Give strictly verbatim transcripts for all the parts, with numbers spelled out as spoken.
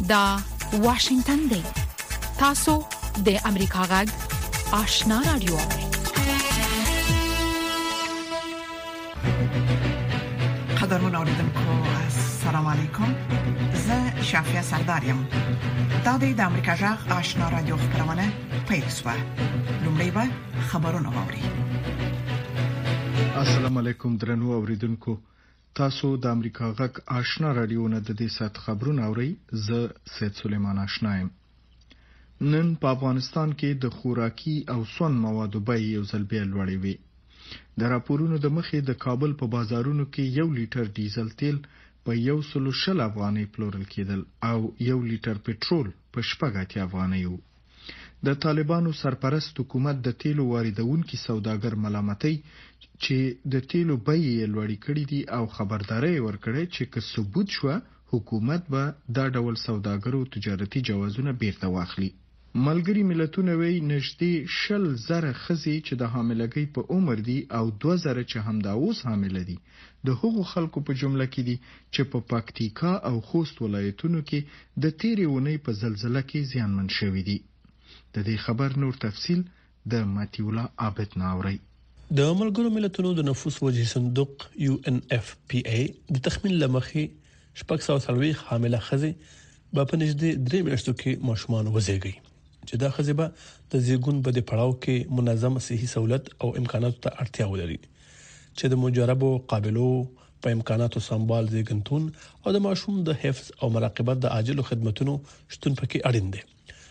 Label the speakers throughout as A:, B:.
A: دا واشنگتن دی. تاسو د امریکا غږ آشنا رادیو.
B: قدرمن اوریدونکو السلام علیکم. زه شافیا سردارم. دا د امریکا غږ آشنا رادیو خبرونه پیښه. لومړی به خبرونه واوري.
C: السلام علیکم درنو اوریدونکو. تاسو د امریکا غږ آشنا رادیو نه د دې سات خبرونه اورئ. زه سید سلیمان آشنایم. نن په افغانستان کې د خوراکي او سون موادو بیې یو ځل بیا لوړې وي. د راپورونو د مخې د کابل په بازارونو کې یو لیټر ډیزل تیل په یو سل شل افغانۍ پلورل کېدل او یو لیټر پټرول په شپږ اتیا افغانۍ وو. د طالبانو سرپرست حکومت د تیلو واردونکو سوداګر ملامتوي چې د تیلو بیې لوړې کړې دي او خبرداري ورکړې چې که ثبوت شو حکومت به دا ډول سوداګرو تجارتي جوازونه بیرته واخلي. ملګری ملتونه وی نږدې شل زره خزي چې د حاملګۍ په عمر دي او دوه زره چې همدا اوس حامل دي د هغو خلکو په جمله کې دي چې په پکتیکا او خوست ولایتونو کې د تیرې اونۍ په زلزلہ کې زیانمن شوي دي. د دې خبر نور تفصیل د ماتیولا عابد ناوري.
D: د ملګرو ملتونو د نفوس وجهي صندوق یو ان اف پی ای د تخمین لمخې شپږ سوه څلوېښت حامله خزي په پنځه درې میاشتو کې ماشومان وزېږي چې دا خزي به د زیږون په د پړاو کې منظم صحي سہولت او امکاناتو ته اړتیا ولري چې د مجربو قابلو په امکاناتو سمبال زیږنتون او د ماشوم د حفظ او مراقبت د عاجلو خدماتو شتون پکې اړین دی.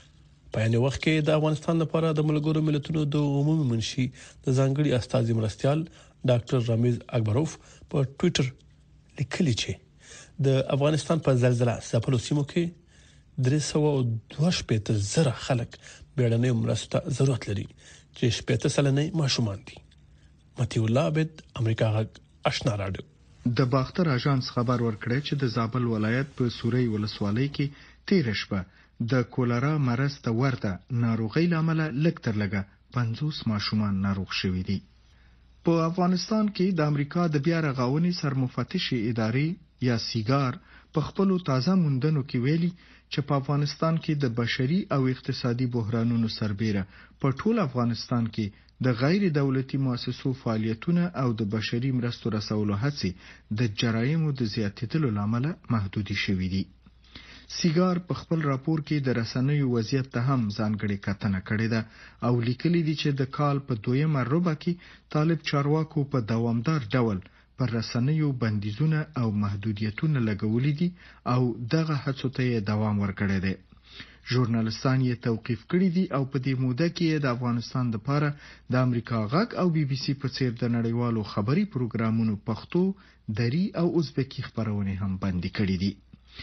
D: په یانه وخت کې د افغانستان لپاره د ملګرو ملتونو د عمومي منشي د ځانګړي استازي مرستيال ډاکټر رمیز اکبروف په ټوئیټر لیکلي چې د افغانستان په زلزلہ ځپلو سیمو کې درې سوه دوه شپېته زره خلک بیړنۍ مرستو ته ضرورت لري چې شپېته سلنه ماشومان دي. متي الله عبد امریکا غږ آشنا رادیو.
C: د باختر اژانس خبر ورکړی چې د زابل ولایت په سوري ولسوالۍ کې تیر شپه د کولرا مرض ته ورته ناروغي لامل لږ تر لږه پنځوس ماشومان ناروغ شوي دي. په افغانستان کې د امریکا د بیا رغونې سرمفتش ادارې یا سیګار په خپل تازه موندنو کې ویلي چې په افغانستان کې د بشري او اقتصادي بحرانونو سربېره په ټول افغانستان کې د غیر دولتي مؤسسو فعالیتونه او د بشري مرستو رسولو هڅې د جرایمو د زیاتېدلو لامل محدودي شوي دي. سیګار په خپل راپور کې د رسنیو وضعیت ته هم ځانګړې کتنه کړې ده او لیکلي دي چې د کال په دویمه ربع کې طالب چارواکو په دوامدار ډول پر رسنیو بندیزونه او محدودیتونه لګولې دي او دغه هڅو ته دوام ورکړی دی. ژورنالستان یې توقیف کړی دي او په دې موده کې د افغانستان لپاره د امریکا غږ او بي بي سي په څیر د نړیوالو خبري پروګرامونو پښتو، دری او ازبکی خبرونه هم بندي کړې دي.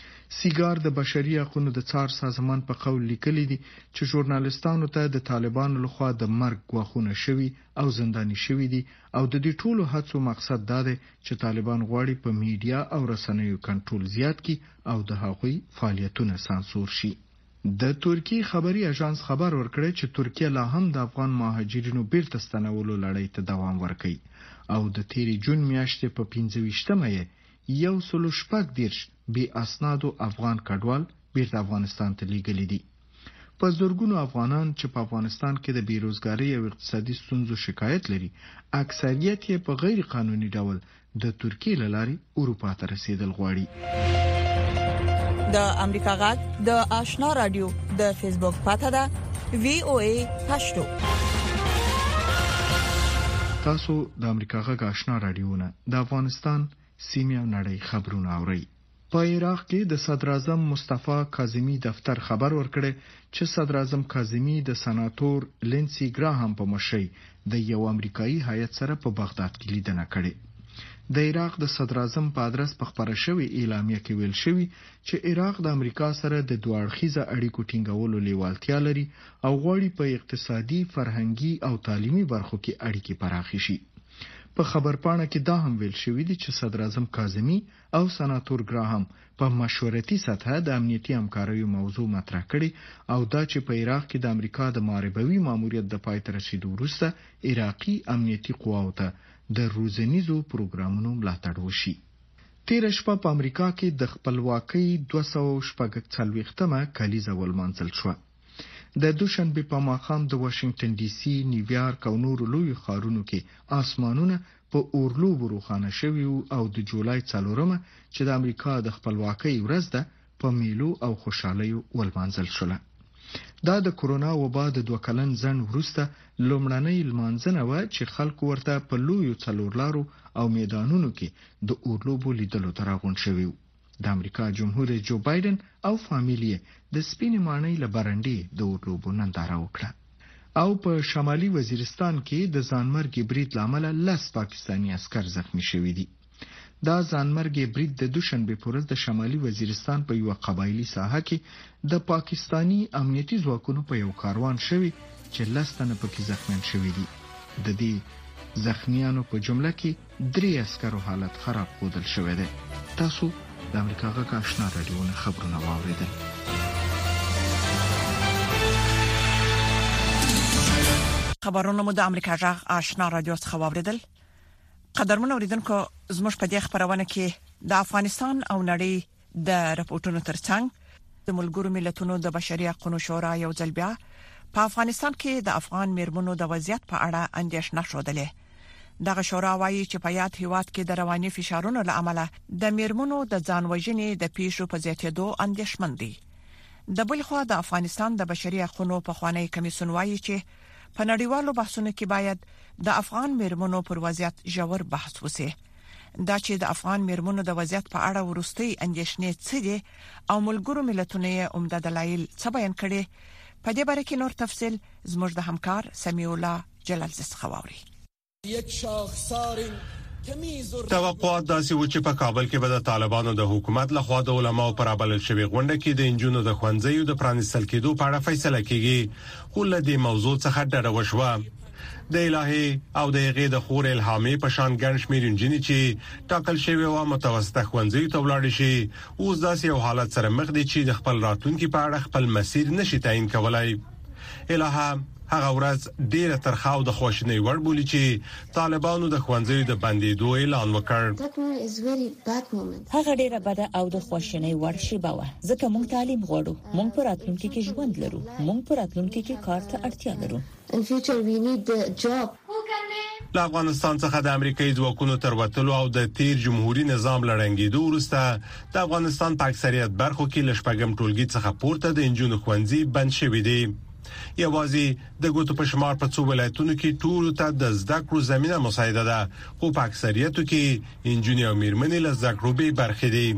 C: سیګار د بشري حقوقو د څار سازمان په قول لیکلي دي چې ژورنالستانو ته د طالبانو لخوا د مرګ غوښونه شوي او زنداني شوي دي او د دې ټولو هڅو مقصد دا دی چې طالبان غواړي په میډیا او رسنیو کنټرول زیات کړي او د هغوی فعالیتونه سانسور شي. د ترکیه خبري اژانس خبر ورکړی چې ترکیه لا هم د افغان مهاجرینو بیرته ستنولو لړۍ ته دوام ورکوي او د تیرې جون میاشتې په پنځه ویشتمه یې یو سل شپږ دیرش بی اسنادو افغان کډوال بیرته افغانستان ته لیږلي دي. په زورګونو افغانان چې په افغانستان کې د بیروزګاری او اقتصادي ستونزو شکایت لري اکثریت یې په غیر قانوني ډول د ترکیه له لارې اروپا ته رسیدل غواړي.
E: د امریکا غږ د آشنا رادیو د فیسبوک پاڼه ده وی او ای پښتو.
C: تاسو د امریکا غږ آشنا رادیو نه د افغانستان سیمه او نړۍ خبرونه اورئ. په عراق کې د صدر اعظم مصطفی کاظمی دفتر خبر ورکړی چې صدر اعظم کاظمی د سناتور لینسی ګراهام په مشرۍ د یو امریکایي هیئت سره په بغداد کې لیدنه کړې. د عراق د صدر اعظم په ادرس په خبره شوی اعلامیه کې ویل شوی چې عراق د امریکا سره د دوه اړخیزه اړیکو ټینګولو لیوالتیا لري او غواړي په اقتصادي، فرهنګي او تعلیمي برخو کې اړیکې پراخې شي. په خبرپاڼه کې دا هم ویل شوی دی چې صدر اعظم کاظمی او سناتور ګراهام په مشورتي سطح د امنیتي همکاریو موضوع مطرح کړي او دا چې په عراق کې د امریکا د معربوي ماموریت د پای ته رسیدو وروسته عراقي امنیتي قواو ته د روزنیزو پروګرامونو ملاتړ وشي. تیر شپه په امریکا کې د خپلواکۍ دوه سوه شپږ څلوېښتمه کلیزه ولمانځل شوه. د دوشنبه په ماښام د واشنگټن ډي سي، نیویارک او نورو لوی ښارونو کې آسمانونه په اورلوبو روښانه شوي او د جولای څلورمه چې د امریکا د خپلواکۍ ورځ ده په میلو او خوشحالیو ولمانځل شوه. دا د کورونا وبا د دوه کلن ځنډ وروسته لومړنۍ لمانځنه وه چې خلکو ورته په لویو څلورلارو او میدانونو کې د اورلوبو لیدلو ته راغونډ شوي وو. د امریکا جمهور جو بایدن او فامیلیه د سپینې ماڼۍ له برنډې د اورلوبو ننداره وکړه. او په شمالي وزیرستان کې د ځانمرګي برید لامل لس پاکستانی عسكر زخمی شوي دي. دا ځانمرګي برید د دوشنبه په ورځ د شمالي وزیرستان په یو قبایلی ساحه کې د پاکستانی امنیتي ځواکونو په یو کاروان شوی چې لس تنه پکې زخمیان شوي دي. د دې زخمیانو په جمله کې درې عسکرو حالت خراب ښودل شوی دی. تاسو د امریکا غږ آشنا رادیو خبرونه واوریدل.
B: خبرونه مو د امریکا غږ آشنا رادیو څخه واوریدل. قدرمن اوریدونکو، زموږ په دې خبرونه کې د افغانستان او نړۍ د راپورټونو ترڅنګ د ملګرو ملتونو د بشري حقوقو شورا یو ځل بیا په افغانستان کې د افغان میرمنو د وضعیت په اړه اندېښنه شودلې. دغه شورا وايي چې په یاد هیواد کې د رواني فشارونو له امله د میرمنو د ځان وژنې د پیښو په زیاتېدو اندېښمن دي. د بل خوا د افغانستان د بشري حقوقو په خوانی کمیسیون وايي چې په نړیوالو بحثونو کې باید د افغان میرمنو پر وضعیت ژور بحث وشي. دا چې د افغان میرمنو د وضعیت په اړه ورستۍ اندېښنې څه دي او ملګرو ملتونو یې عمده دلایل څه بیان کړي، په دې باره کې نور تفصیل زموږ د همکار سمیع الله جلال څخه واوري.
F: یک شاخسار توقعات داسې و چې په کابل کې به د طالبانو د حکومت لخوا د علماو پر ابل شوی غونډه کې د انجونو د خوانځیو د پرانستل کېدو په اړه فیصله کیږي. خو له دې موضوع څخه ډډه وشوه. د الهي او د غې د خور الهامي په شان ګڼ شمېر انجنې چې ټاکل شوی و متوسطه خوانځیو ته ولاړ شي، اوس داسې یو حالت سره مخ دي چې د خپل راتلونکي په اړه خپل مسیر نشي تعیین کولای. الها هغه ورځ ډیره ترخاو د خوشنۍ ور بولی چې طالبانو د خوانځیو د بندیدو اعلان وکړ.
G: هغه ډیره بده او د خوشنۍ ور شي باوه، ځکه موږ تعلیم غواړو، موږ پر راتلونکي کې ژوند لرو، موږ پر راتلونکي کې کار ته اړتیا لرو.
H: In future we need the job.
F: له افغانستان څخه د امریکایي ځواکونو تر وتلو او د تیر جمهوریت نظام لړنګېدو وروسته د افغانستان په اکثریت برخو کې لشپږم ټولګي څخه پورته د انجونو خوانځي بند شوي دي. یوازې د ګوتو په شمار په څو ولایتونو کې ټول ته د زده کړو زمينه مساعده ده، خو په اکثریتو کې انجونی او میرمنې له زده کړو به برخې دي.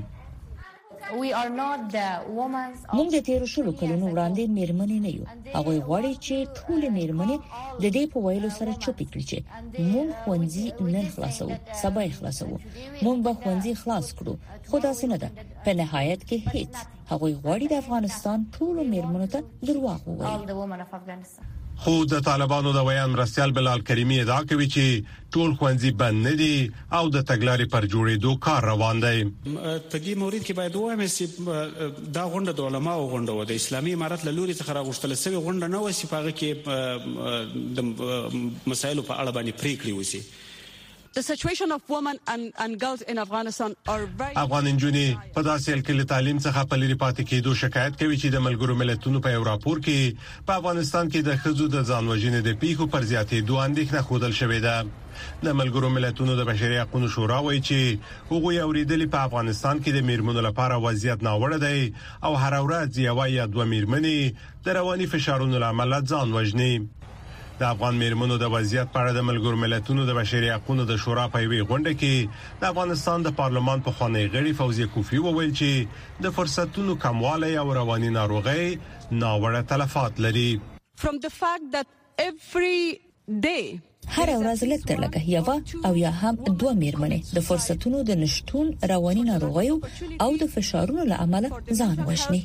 G: موږ د تیر شلو کلونو وړاندې میرمنې نه یو. هغه غواړي چې ټول میرمنې د دې په ویلو سره چوپ کړي چې موږ خوندې نه خلاصو، سبا خلاصو، موږ به خوندې خلاص کړو. خدا سينه ده په نهایت کې هیڅ. هغه غواړي د افغانستان ټول میرمنو ته دروغ ووایي.
F: خو د طالبانو د ویان مرستيال بلال کریمی ادعا کوي چې ټول خوانځي بند نه دي او د تګلارې پر جوړېدو کار روان دی.
I: په دې مورید کې باید وایم چې دا غونډه د علماو غونډه و، د اسلامي امارت له لوري څخه راغوښتل شوی غونډه نه و چې په هغه کې د مسایلو په اړه باندې پریکړې وشي.
J: The situation of women and, and girls in Afghanistan are very
F: افغان انجونی په داسې حال کې له تعلیم څخه په لري پاتې کېدو شکایت کوي چې د ملګرو ملتونو په یو راپور کې په افغانستان کې د خزو د ځان وژنې د پیښو پر زیاتېدو اندېښنه ښودل شوې ده. د ملګرو ملتونو د بشري حقوقو شورا وایي چې هغوی اوریدلي په افغانستان کې د میرمنو لپاره وضعیت ناوړه دی او هر ورځ یو یا دوه میرمنې د رواني فشارونو لامل ځان وژني. د افغان میرمنو د وضعیت په اړه د ملګرو ملتونو د بشري حقوقو د شورا په وی غونډه کې د افغانستان د پارلمان په خوانی غړي فوزیه کوفی وویل چې د فرصتونو کموالی او رواني ناروغي ناوړه تلفات لري.
J: From the fact that every day
G: هر ورځ لکه لکه یو او یا هم دوه میرمنې د فرصتونو د نشټون رواني ناروغیو او د فشارونو له امله ځان وژني.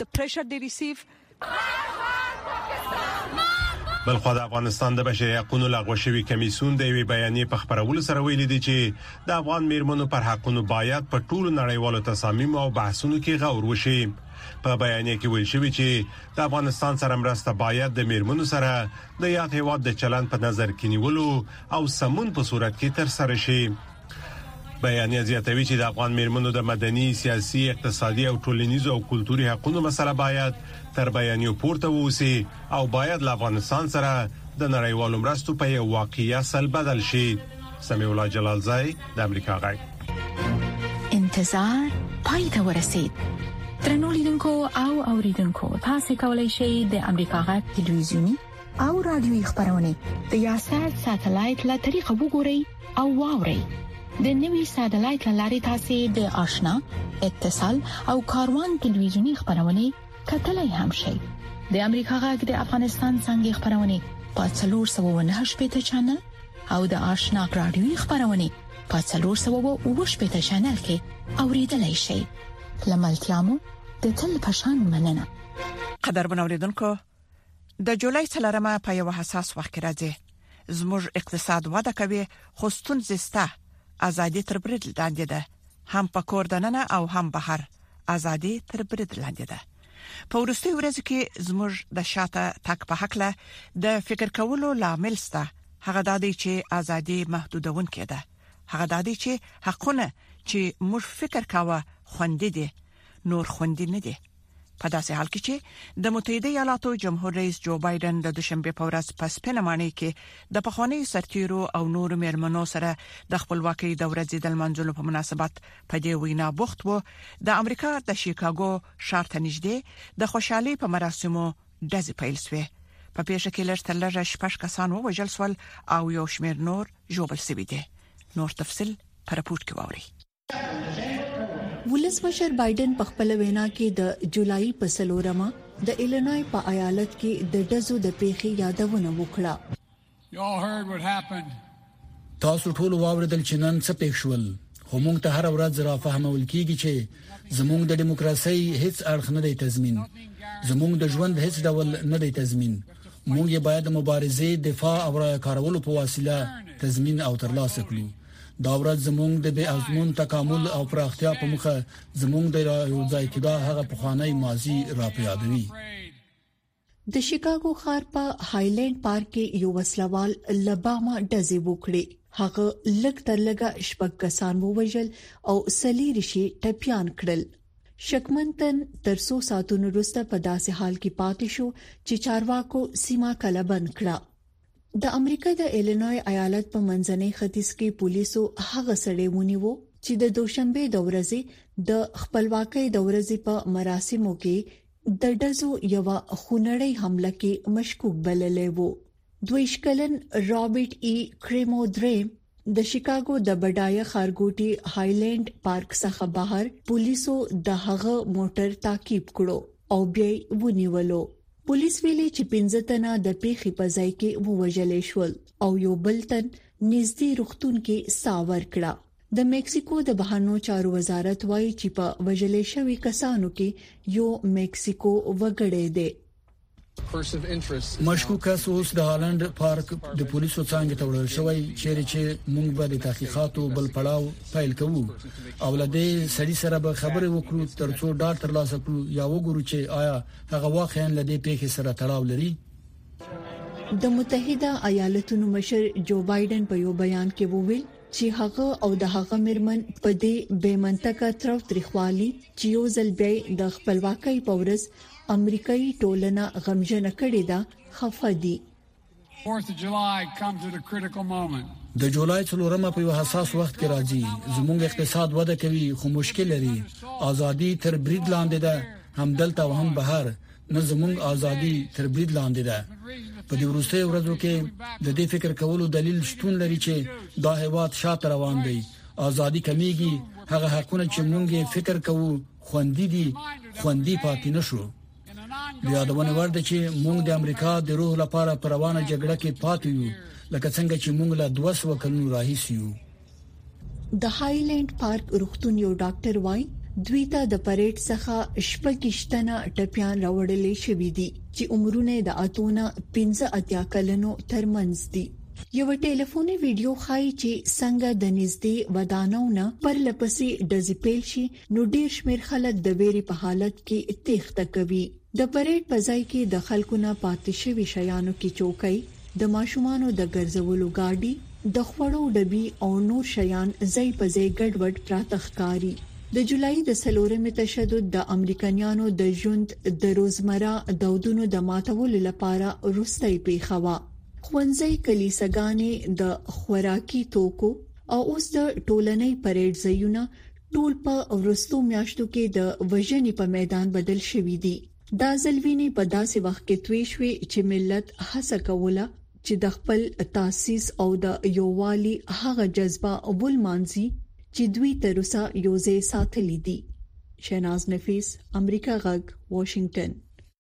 F: بلخو د افغانستان د بشري حقوقو لغوه شوی کمیسیون د وی بیانیې په خبرولو سره ویلي دی چې د افغان میرمنو پر حقوقو باید په ټولو نړیوالو تصامیم او بحثونو کې غور وشي. په بیانیه کې ویل شوی چې د افغانستان سره مرسته باید د میرمنو سره د یاد هیواد د چلند په نظر کې نیولو او سمون په صورت کې تر سره شي. بیانیه زیاتوي چې د افغان میرمنو د مدني، سیاسي، اقتصادي او ټولنیزو او کلتوري حقوقو مسله باید تر بیانیو پورته ووسی او باید له افغانستان سره د نړیوالو مرستو په یو واقعي اصل بدل شي. سمیع الله جلالزای، د امریکا غږ.
A: انتظار پای ته ورسید. ترنو لیدونکو او اوریدونکو، تاسو کولی شئ د امریکا غږ ټلویزیونی او رادیوي خبرونه د یاشر ساتلایت له طریقو وګورئ او واورئ. د نوي ساتلایت لارې تاسو د آشنا، اتصال او کاروان ټلویزیونی خبرونه کتلای هم شئ. د امریکا غږ د افغانستان څنګه خبرونه په څلور سوه نه شپږ چنل او د آشنا رادیوي خبرونه په څلور سوه اووه شپږ چنل کې اوریدلای شئ. لملتيامو د تل پشان مننه.
B: قدرمن اوریدونکو، د جولای څلورمه په یو حساس وخت کې راځي. زموږ اقتصاد وده کوي، خو ستونزې سته. ازادي تر برید لاندې ده، هم په کور دننه او هم بهر. ازادي تر برید لاندې ده. په ورستي ورځ کې زموږ د شاته تک په حق له د فکر کولو لامل سته. هغه د دې چې ازادي محدودون کېده. هغه د دې چې حقونه چې موږ فکر کاوه خوندې دي، نور خوندې نه دي. په داسې حال کې چې د متحده ایالاتو جمهور رئیس جو بایدن د دوشنبه په ورځ په سپینمانه کې د پخوانی سرتیرو او نور میرمنو سره د خپلواکۍ د ورځې د منځلو په مناسبت په دې وینا بوخت وو، د امریکا د شیکاګو ښار ته نږدې د خوشحالي په مراسمو ډزې پیل شوې. په پیښه کې لږ تر لږه شپږ کسان ووژل شول او یو شمېر نور ژوبل شوي دي. نور تفصیل په راپور کې واورئ.
K: ولسمشر بایدن په خپل وینا کې د جولای په سلورمه د ایلینوی په ایالت کې د ډزو د پیښې یادونه وکړه.
L: تاسو ټول واوریدل چې نن څه پېښ شول، خو موږ ته هر ورځ را فهمول کیږي چې زموږ د دیموکراسي هیڅ اړخ نه دی تضمین، زموږ د ژوند هیڅ ډول نه دی تضمین. موږ یې باید د مبارزې، دفاع او را کارولو په وسیله تضمین او ترلاسه کړو. دا ورځ زموږ د بے ازمون تکامل او پراختیا په مخه زموږ د یوځای کېدا هغه پخوانی ماضي را پیادوي.
K: د شیکاګو ښار په هایلند پارک کې یو وسلوال لباما ډزې وکړې. هغه لږ تر لږه شپږ کسان ووژل او سلیری شي ټپيان کړل. شکمنتن تر څو ساعتونو وروسته په داسې حال کې پاتې شو چې چارواکو سیمه کله بند کړه. د امریکا د ایلینوی ایالت په منځنۍ ختیځ کې پولیسو هغه سړی ونیو چې د دوشنبه د ورځې د خپلواکۍ د ورځې په مراسمو کې د ډزو یو خونړی حمله کې مشکوک بللی وو. دویش کلن رابرټ ای کریمو دریم د شیکاګو د بډایه خارګوټي هایلند پارک څخه بهر پولیسو د هغه موټر تعقیب کړو او بیا ونیولو. پولیس ویلي چې پنځه تنه د پیښې په ځای کې ووژل شول او یو بل تن نږدې روغتون کې ساور کړه. د میکسیکو د بهرنیو چارو وزارت وایي چې په وژل شوی کسانو کې یو میکسیکو وګړی دی.
L: مشکوک کس اوس د هالند پارک د پولیسو څنګه تړل شوی چیرې چې موږ به د تحقیقاتو بل پړاو پیل کوو او لدې سړي سره به خبرې وکړو ترڅو ډاټ ترلاسه کړو یا وګورو چې آیا هغه واقعا لدې پیښې سره تړاو لري.
K: د متحده ایالاتو مشر جو بایدن په یو بیان کې وویل چې هغه او د هغه مرمن په دې بې منطقه ترو تریخوالي چې یو ځل بیا د خپلواکۍ په ورځ امریکایي ټولنه غمجن کړي دا خفدي.
L: د جولای څلورمه په یو حساس وخت کې راځي. زموږ اقتصاد وده کوي خو مشکل لري. ازادي تر برید لاندې ده، هم دلته او هم بهر. نه زموږ ازادي تر برید لاندې ده. په دې وروستي ورځو کې د دې فکر کولو دلیل شتون لري چې دا هیواد شاته روان دی. ازادي کمیږي، هغه حقونه چې موږ فکر کوو خوندې دي خوندې پاتې نشو. بیا د ونه ورده چې موږ د امریکا د روح لپاره پر روانه جګړه کې پاتې یو، لکه څنګه چې موږ له دوه سوه کلونو راهیسې یو.
K: د هایلند پارک روغتون یو ډاکټر وای دوی ته د پریډ څخه شپږشتنه ټپيان راوړل شوې دي چې عمرونه د اتونه پنځه اتیا کلونو ترمنځ دي. یو ټلیفوني ویډیو ښایي چې څنګه د نږدې ودانونه پر لپسې ډزپیل شي نو ډیر شمیر خلک د ویري په حالت کې تېښته کوي. د پریډ په ځای کې د خلکو نه پاتې شوی شیانو کې چوکۍ، د ماشومانو د ګرځولو ګاډي، د خوړو ډبي او نور شیان ځای په ځای ګډوډ پراتخکاری. د جولای د سلورمې تشدد د امریکایانو د ژوند د روزمره دودونو د ماتولو لپاره وروستۍ پیښه وه. خوانځي کلیساګانې د خوراکي توکو او اوس د ټولنې پریډ ځایونه ټول په ورستو میاشتو کې د وژنې په میدان بدل شوي دي. دا ځلوینې په داسې وخت کې توی شوې چې ملت هڅه کوله چې د خپل تاسیس او د یووالي هغه جذبه ولمانځي چې دوی تر اوسه یوځای ساتلې دي. شیناز نفیس، امریکا غږ، واشنگټن.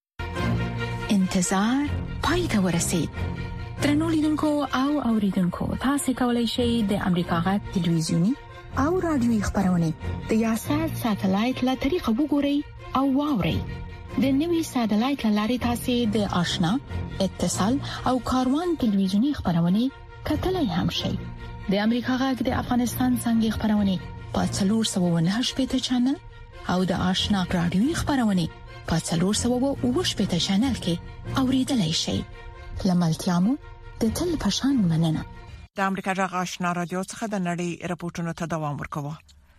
A: انتظار پای ته ورسید. ترنو لیدونکو او اوریدونکو، تاسو کولی شئ د امریکا غږ ټلویزیونی او رادیوي خبرونه د یاشر ساتلایت له طریقو وګورئ او واورئ. د نوي ساتلایت لارې تاسو د آشنا، اتصال او کاروان ټلویزیونی خبرونه کتلای هم شئ. د امریکا غږ د افغانستان څنګه خبرونه په څلور سوه او نهه شپږ چینل او د آشنا رادیوي خبرونه په څلور سوه او اووه شپږ چینل کې اوریدلای شئ. لملتيامو د تل پشان مننه.
B: د امریکا غږ آشنا رادیو څخه د نړۍ رپورټونو ته دوام ورکوي.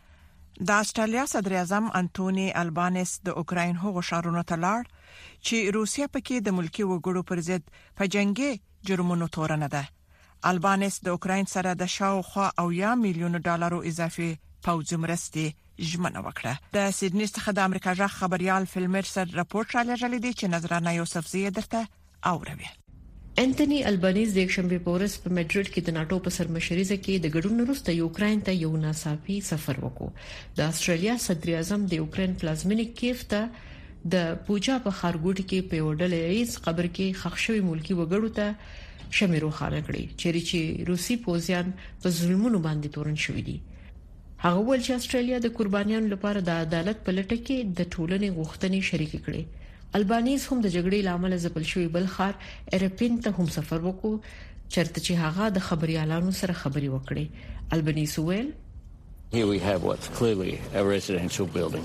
B: د استرالیا صدر اعظم انټونی البانیس د اوکراین هغو شارونو ته لاړ چې روسیا پکې د ملکی وګړو پر ضد په جنگي جرمونو تورنه ده. البانیس د اوکراین سره د شاوخوا او یا میلیون ډالرو اضافي پوځي مرستې ژمنه وکړه. د سیدنی څخه د امریکا غږ خبريال فلمر سر راپورټ را لېږلی دی چې نظرانه یوسف زی درته اوروي.
M: انټونی البانیز د یکشنبه په ورځ په میډریډ کې د ناتو په سرمشريزه کې د ګډون وروسته یوکرين ته یو ناڅاپي سفر وکړ. د استرالیا صدر اعظم د یوکرين پلازمینیک کیف ته د پوجا په خارګوټ کې په وډلې قبر کې خښ شوی ملکی وګړو ته شمیرو خانه کړی چې روسي پوځیان په ظلمونو باندې تورن شوی دي. هغه ول چې استرالیا د قربانیانو لپاره د عدالت په لټه کې د ټولنې غوښتنې شریک کړي. البانیز هم د جګړې لامل ځپل شوی بل خار ایرپین ته هم سفر وکړ چرته چې هغه د خبريالانو سره خبري وکړي. البانیز ویل
N: Here we have what's clearly a residential building.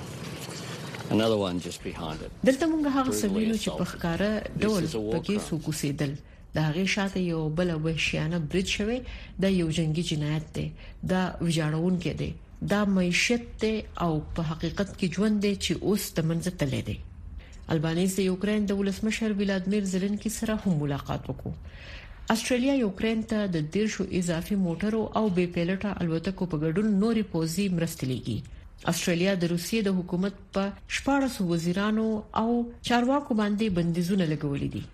N: Another one just behind it.
M: دلته موږ هغه سویلو چې په ښکارا ډول پکې سوکوسیدل. د هغه شاته یو بل وحشیانه برج شوی د یو جنگي جنایت دی. دا ویجاړون کې دی. دا معیشت ته او په حقیقت کې ژوند دی چې اوس د منځ تللی دی. البانیز د یوکرين د ولسمشر ولادمیر زيلنسکي سره هم ملاقات وکړ. استرالیا یوکرين ته د دیرشو اضافي موټرو او بي پیلټه الوتکو په ګډون نوري پوزي مرستې لګي. استرالیا د روسیې د حکومت په شپږ وزیرانو او چارواکو باندې بندیزونه لګولې دي.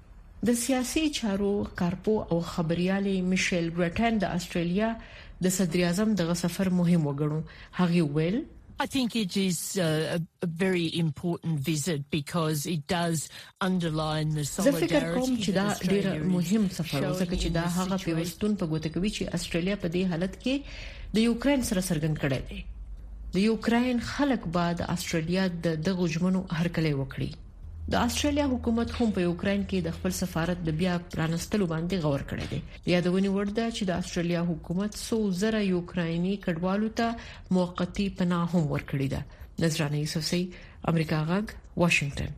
M: د سیاسي چارو کارپو او خبريالي میشل برټن د استرالیا د صدر اعظم دغه سفر مهم وګڼو. هغه ویل
O: I think it is uh, a very important visit because it does underline the solidarity.
M: زه فکر کوم چې دا ډېر مهم سفر و ځکه چې دا هغه پیوستون په ګوته کوي چې استرالیا په دې حالت کې د یوکرين سره څرګند کړي دي. د یوکرين خلک بعد استرالیا د دغه ژمنو هرکلی وکړي. د استرالیا حکومت هم په یوکرين کې د خپل سفارت د بیا پرانستلو باندې غور کړی دی. یادونی ورده چې د استرالیا حکومت څو زره یوکرایني کډوالو ته موقتی پناه هم ورکړی ده. نظرانه یوسفزی، امریکا غږ، واشنگټن.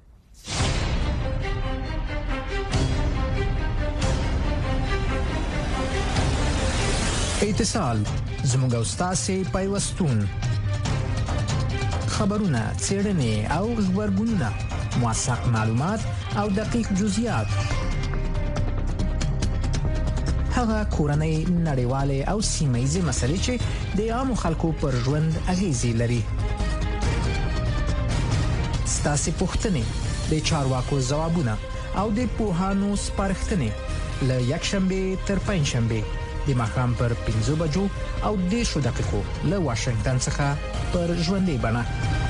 P: اتصال زموږ استاد پیوستون خبرونه، څېړنې او خبرګونونه، موثق معلومات او دقیق جزئیات، هغه کورنۍ، نړیوالې او سیمه‌ییزې مسلې چې د عامو خلکو پر ژوند اغیزې لري. ستاسو پوښتنې، د چارواکو ځوابونه او د پوهانو سپارښتنې له یکشنبه تر پنځشنبه د ماښام پر پنځه بجو او دېرشو دقیقو له واشنگټن څخه پر ژوندۍ بڼه.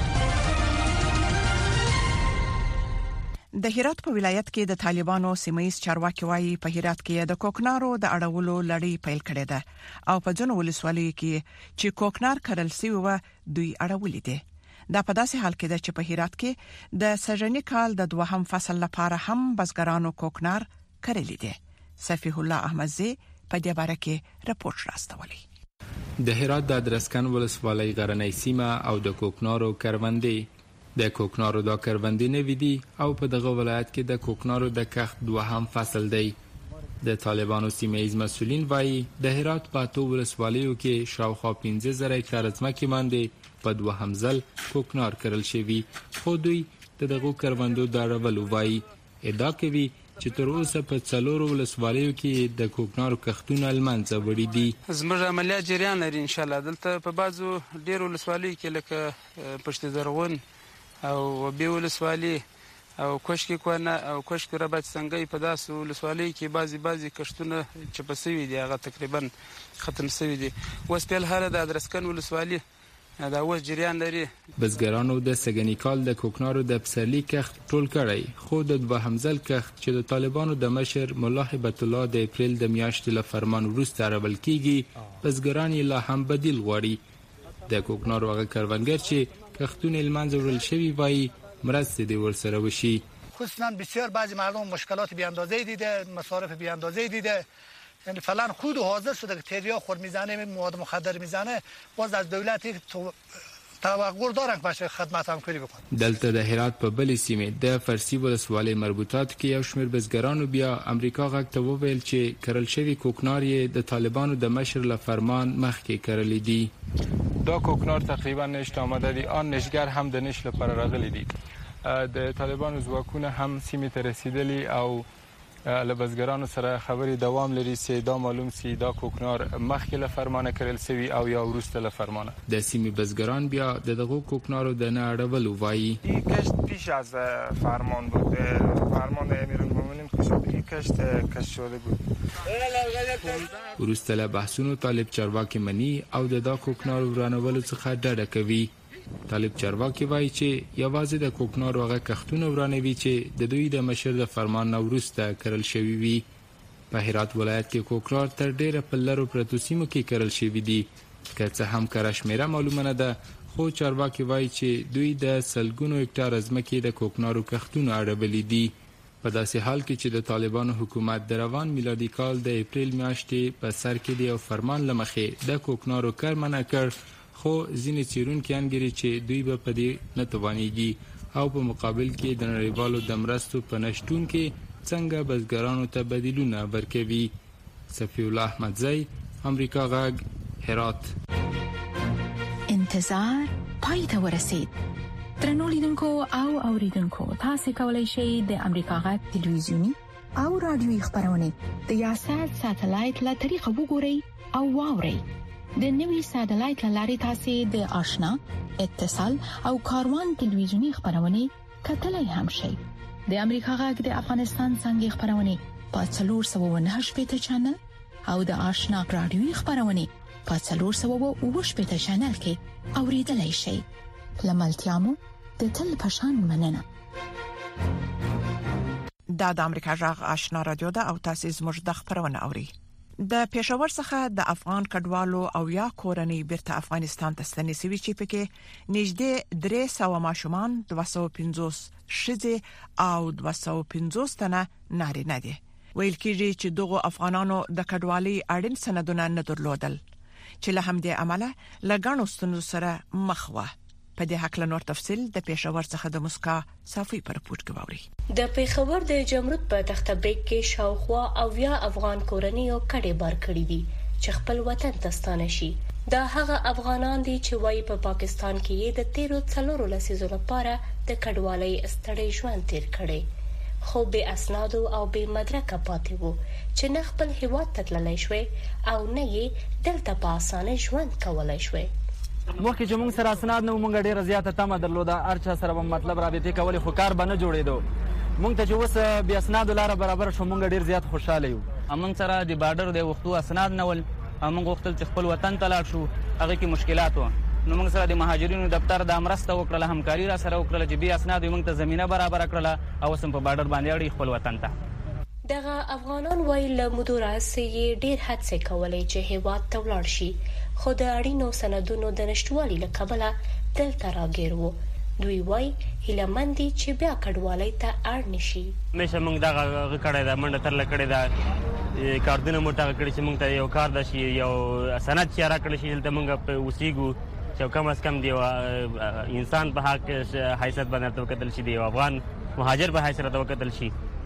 B: د هرات په ولایت کې د طالبانو سیمایي چارواکي وايي په هرات کې د کوکنارو د اړولو لړۍ پیل کړې ده او په ځینو ولسوالیو کې چې کوکنار کرل سوی و دوی اړولې دي. دا په داسې حال کې ده چې په هرات کې د سژنې کال د دوهم فصل لپاره هم بزګرانو کوکنار کرلې دي. صفیح الله احمدزی په دې باره کې راپورټ راستولی.
Q: د هرات د ادرسکن ولسوالۍ غرنۍ سیمه او د کوکنارو کروندې د کوکنارو د کروندې نوې دي او په دغه ولایت کې د کوکنارو د کښت دوهم فصل دی. د طالبانو سیمه‌ایز مسؤلین وایي د هرات په اته ولسوالیو کې شاوخوا پنځه زره هکتاره ځمکې باندې په دوهم ځل کوکنار کرل شوي، خو دوی د دغو کروندو داړولو وایي. ادعا کوي چې تر اوسه په څلورو ولسوالیو کې د کوکنارو کښتونه له منځه وړي دي.
R: زموږ عملیات جریان لري انشاءالله. دلته په بعضو ډېرو ولسوالیو کې لکه پشت زرغون او بې ولسوالي او کوشک کونه او کوشک رباط څنګه په داسې ولسوالۍ کې بعضی بعضی کښتونه چپه شوي دي، هغه تقریبا ختم شوي دي. اوس په حال د ادرسکن ولسوالي دا اوس جریان لري.
Q: بزګرانو د سګنی کال د کوکنارو د پسرلي کښت ټول کړی، خو د دوهم ځل کښت چې د طالبانو د مشر مولا هبت الله د اپریل د میاشتې له فرمان وروسته راول کیږي، بزګران یې لا هم بدیل غواړي. د کوکنارو هغه کروندګر چې کښتونه له منځه وړل شوي وایي مرستې دې ورسره وشي.
S: خصوصا بسیار بعضی مردم مشکلات بی اندازه‌ای دیده، مصارف بی اندازه‌ای دیده، یعنی فعلا خود حاضر شده که تریا خور میزنه، مواد مخدر میزنه، باز از دولت توقع دارن که خدمت همکاری بکنه.
Q: دلته د هرات په بلې سیمې د فرسي ولسوالۍ مربوطات کې یو شمېر بزګرانو بیا امریکا غږ ته وویل چې کرل شوي کوکنار یې د طالبانو د مشر له فرمان مخکې کرلي دي. دا کوکنار تقریبا نشت آمده دي، آن نشگر هم د نش لپاره راغلي دي. د طالبانو ځواکونه هم سیمې ته رسیدلي او له بزګرانو سره خبرې دوام لري چې دا معلوم سي دا کوکنار مخکې له فرمانه کرل سوي او یا وروسته له فرمانه. د سیمې بزګران بیا د دغو کوکنارو د نه اړولو وایي.
T: این کشت پیش از فرمان بود، فرمان امیرالمومنین که شد این کشت کشت شده بود.
Q: وروسته له بحثونو طالب چارواکي مني او د دا کوکنارو ورانولو څخه ډډه کوي. طالب چارواکي وایي چې یوازې د کوکنارو هغه کښتونه ورانوي چې د دوی د مشر د فرمان نه وروسته کرل شوي وي. په هرات ولایت کې کوکنار تر ډیره په لرو پرتو سیمو کې کرل شوي دي، که څه هم کره شمېره معلومه نه ده، خو چارواکي وایي چې دوی د سلګونو هکټاره ځمکې د کوکنارو کښتونو اړولي دي. په داسې حال کې چې د طالبانو حکومت د روان میلادي کال د اپریل میاشتې په سر کې دی او فرمان له مخې د کوکنارو کر منع کړ، خو ځینې څېړونکي انګیري چې دوی به په دې نه توانیږي او په مقابل کې د نړیوالو د مرستو په نشتون کې څنګه بزګرانو ته بدیلونه ورکوي. صفی الله احمدزی، امریکا غږ، هرات.
A: انتظار پای ته ورسید. درنو لیدونکو او اوریدونکو، تاسو کولی شئ د امریکا غږ تلویزیونی او رادیوي خبرونه د یاشر ساتلایت له طریقه وګورئ او واورئ. د نوي ساتلایت لارې تاسو د آشنا، اتصال او کاروان تلویزیونی خبرونه کتلای هم شئ. د امریکا غږ د افغانستان څنګه خبرونه په څلور سوه و نهه شپږ چینل او د آشنا رادیوي خبرونه په څلور سوه و اووه شپږ چینل کې اوریدلای شئ. لملتيامو د تل پشان مننه.
B: دا د امریکا غږ آشنا رادیو ده او تاسو زموږ د خبرونه اوري. د پېښور څخه د افغان کډوالو او یا کورنۍ بیرته افغانستان ته ستنې سوي چې پکې نږدې درې سوه ماشومان، دوه سوه پنځوس ښځې او دوه سوه پنځوس تنه نارینه دي. ویل کېږي چې دغه افغانانو د کډوالۍ اړین سندونه نه درلودل، چې له همدې عمله لګڼو ستونزو سره مخ وه. په دې حق له نور تفصيل د پېښور څخه د مسکا صافي پر پورت کوي.
U: د پېښور د جمرود په تخته بیگ کې شاوخوا او یا افغان کورنیو کډې بار کړې دي چې خپل وطن ته ستانه شي. دا هغه افغانان دي چې وايي په پا پاکستان کې د تیرو څلورو لسیزو لپاره د کډوالۍ ستړي ژوند تیر کړي، خو به اسنادو او به مدرکه پاتې وو چې نه خپل هیواد ته تللی شوي او نه یې دلته په اسانه ژوند کولای شوي.
V: مخکې چې موږ سره اسناد نه موږ ډیره زیاته تمه درلوده، هر چا سره به مطلب رابطې کولې، خو کار به نه جوړېدو. موږ ته چې اوس بې اسنادو لاره برابر شو، موږ ډیر زیات خوشحاله یو.
W: موږ سره د بارډر د وختو اسناد نه ول، موږ غوښتل چې خپل وطن ته لاړ شو، هغه کې مشکلات و. نو موږ سره د مهاجرینو دفتر د امرسته وکړه، همکاري را سره وکړه چې بې اسناد موږ ته زمينه برابر کړله او سم په بارډر باندې اړي خپل وطن ته.
U: دغه افغانان وايي له مودو راځي ډیر هڅه کولای چې هیواد ته ولاړ شي، خو د اړینو سندونو د نشټوالي له کبله دلته راګیر وو. دوی وايي هیله مندي چې بیا کډوالۍ ته اړ نشي.
W: مشه موږ دغه کړه دا منډه تر لکړه دا کاردونه مو ټاکل کړی چې موږ ته یو کار د شي یو سند چې را کړی شي دلته موږ په وسیګو چې کم از کم دی انسان په حق حیثیت باندې توکتل شي، دی افغان مهاجر په حیثیت توکتل شي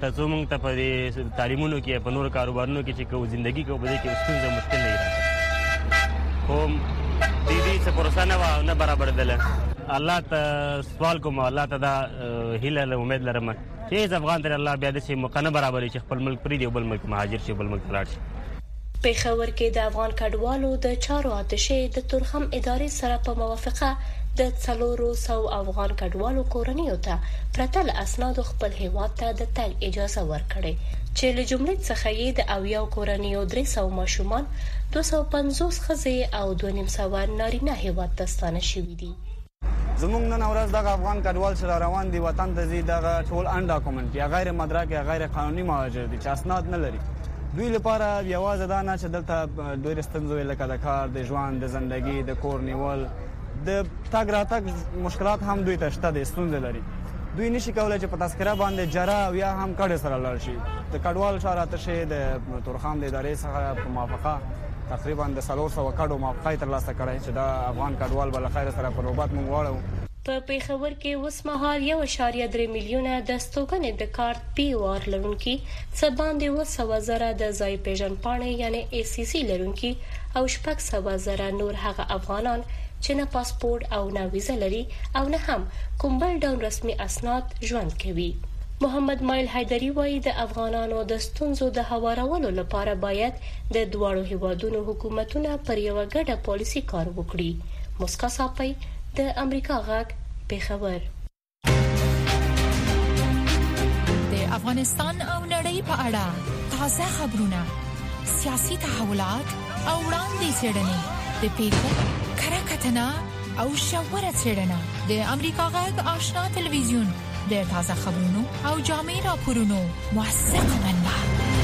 W: تاسو موږ ته په تعلیمونو کې په نور کاروبارونو کې چې کوم ژوندۍ کو بده کې ستونزه مشکل نه راځي کوم دې دې څه پروسه نه نه برابر ده الله ته سوال کوم الله ته دا هیله له امید لرم چې افغان تر الله بیا د سي مقنه برابر چې خپل ملک پری دی بل ملک مهاجر شي بل ملک لاړ شي
U: پیښور کې د افغان کډوالو د چارو اتشې د تورخم ادارې سره په موافقه د څلورو سو افغان کډوالو کورنیو ته پرتل اسناد خپل هیواد ته د تګ اجازه ورکړي چې له جملې څخه یې د اویاو کورنیو درې سو ماشومان دوه سوه پنځوس ښځې او دوه نیم سوه نارینه هیواد ته ستانه شوي دي.
V: زمونږ نن ورځ دغه افغان کډوال چې روان دي وطن ته ځي دغه ټول ان ډاکومنټ یا غیر مدرک یا غیر قانوني مهاجر دي چې اسناد نه لري. دوی لپاره یوازې دا نه چې دلته ډېرې ستونزې لکه د کار د ژوند د زندګي د کور نیول د تګ راتګ مشکلات هم دوی ته شته دي ستونزې لري. دوی نشي کولای چې په تذکره باندې جره او یا هم کډه سره لاړ شي. د کډوال اشاره ته د تورخم د ادارې څخه په موافقه تقریبا د څلور سوه کډو موافقه ترلاسه کړې چې دا افغان کډوال بل خیر سره په نوبت مونږ واړو.
U: په پیښور کې اوس مهال یو اشاریه درې میلیونه د ستوګنې د کارت پی وار لرونکي څه باندې اووه سوه زره د ځای پیژن پاڼې یعنی ای سی سی لرونکي او شپږ سوه زره نور هغه افغانان چې نه پاسپورت او نه ویزه لري او نه هم کوم بل ډول رسمي اسناد ژوند کوي. محمد مایل حیدری وایي د افغانانو د ستونزو د هوارولو لپاره باید د دواړو هیوادونو حکومتونه پر یوه ګډه پالیسي کار وکړي. مسکا صافی د امریکا غږ پیښور.
A: د افغانستان او نړۍ په اړه تازه خبرونه، سیاسي تحولات او وړاندې څرګندې د پیښو کره کتنه او شاوره څرګندونه د امریکا غږ آشنا تلویزیون د تازه خبرونو او جامع راپورونو موثق منبع.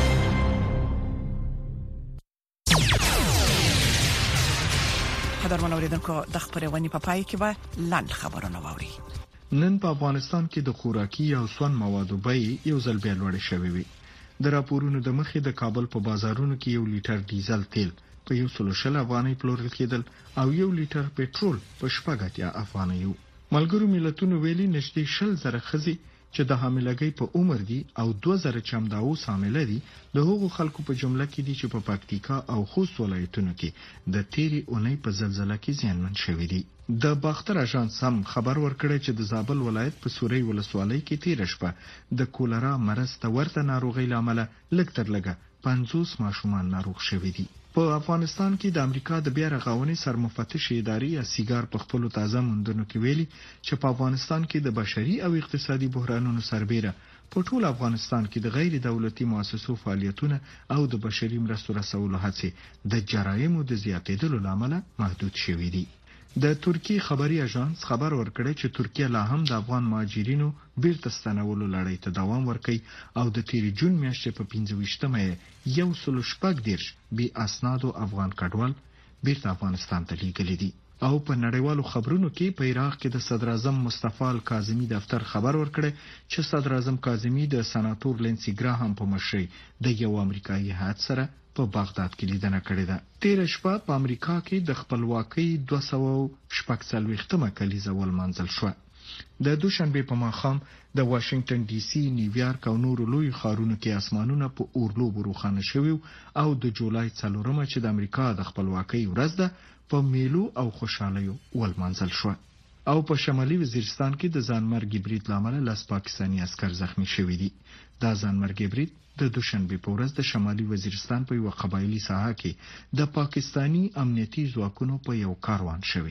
B: قدرمن اوریدونکو د خبرونې په پای کې به لاند خبرونه واوري.
C: نن په افغانستان کې د خوراکي او سون موادو بیې یو ځل بیا لوړې شوې وي. د راپورونو د مخې د کابل په بازارونو کې یو لیټر ډیزل تیل په یو سل شل افغانۍ پلورل کېدل او یو لیټر پټرول په شپږ اتیا افغانۍ یو. ملګرو ملتونو ویلي نږدې شل زره ښځې چې د حاملګۍ په عمر دي او دوه زره چمداو شامل دي د هغو خلکو په جمله کې دي چې په پکتیکا او خوست ولایتونو کې د تیری اونۍ په زلزلہ کې زیانمن شوي دي. د باختر اژانس هم خبر ورکړی چې د زابل ولایت په سوري ولسوالۍ کې تیر شپه د کولرا مرض ته ورته ناروغي لامل لږ تر لږه پنځوس ماشومان ناروغ شوي دي. په افغانستان کې د امریکا د بیا رغونې سرمفتش ادارې یا سیګار په خپل تازه موندنو کې ویلي چې په افغانستان کې د بشري او اقتصادي بحرانونو سربېره په ټول افغانستان کې د غیر دولتي مؤسسو فعالیتونه او د بشري مرستو رسولو هڅې د جرایمو د زیاتېدلو لامل محدود شوي دي. د ترکیه خبري اژانس خبر ورکړی چې ترکیه لا هم د افغان مهاجرینو بیرته ستنولو لړۍ ته دوام ورکوي او د تیر جون میاشتې په پنځه ویشتمه یو سل شپږ دیرش بي اسنادو افغان کډوال بیرته افغانستان ته لیږلي دي. او په نړیوالو خبرونو کې په عراق کې د صدر اعظم مصطفی الکاظمی دفتر خبر ورکړی چې صدر اعظم کاظمی د سناتور لینسی ګراهام په مشرۍ د یو امریکایي هیات سره په بغداد کې لیدنه کړې ده. تیر شپه په امریکا کې د خپلواکۍ دوه سوه شپږ څلوېښتمه کلیزه ولمانځل شوه. د دوشنبه په ماښام د واشنگټن ډي سي، نیویارک او نورو لوی ښارونو کې اسمانونه په اورلوبو روښانه شوي او د جولای څلورمه چې د امریکا د خپلواکۍ ورځ ده په میلو او خوشحالیو ولمانځل شوه. او په شمالي وزیرستان کې د ځانمرګي برید لامل لاس پاکستاني عسكر زخمی شوي دي. دا ځانمرګي برید د دوشنبه په ورځ د شمالي وزیرستان په یو قبایلی ساحه کې د پاکستانی امنیتي ځواکونو په یو کاروان شوی.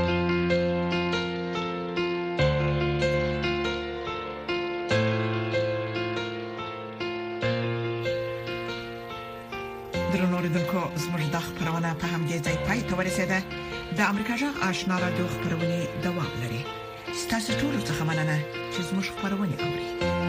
B: درنو اوریدونکو زموږ د خبرونه په همدې ځای پای ته ورسېده. د امریکا جغ آشنا رادیو خبرونه دوام لري. ستاسو ټول څه مننه چې زموږ خبرونه اوري.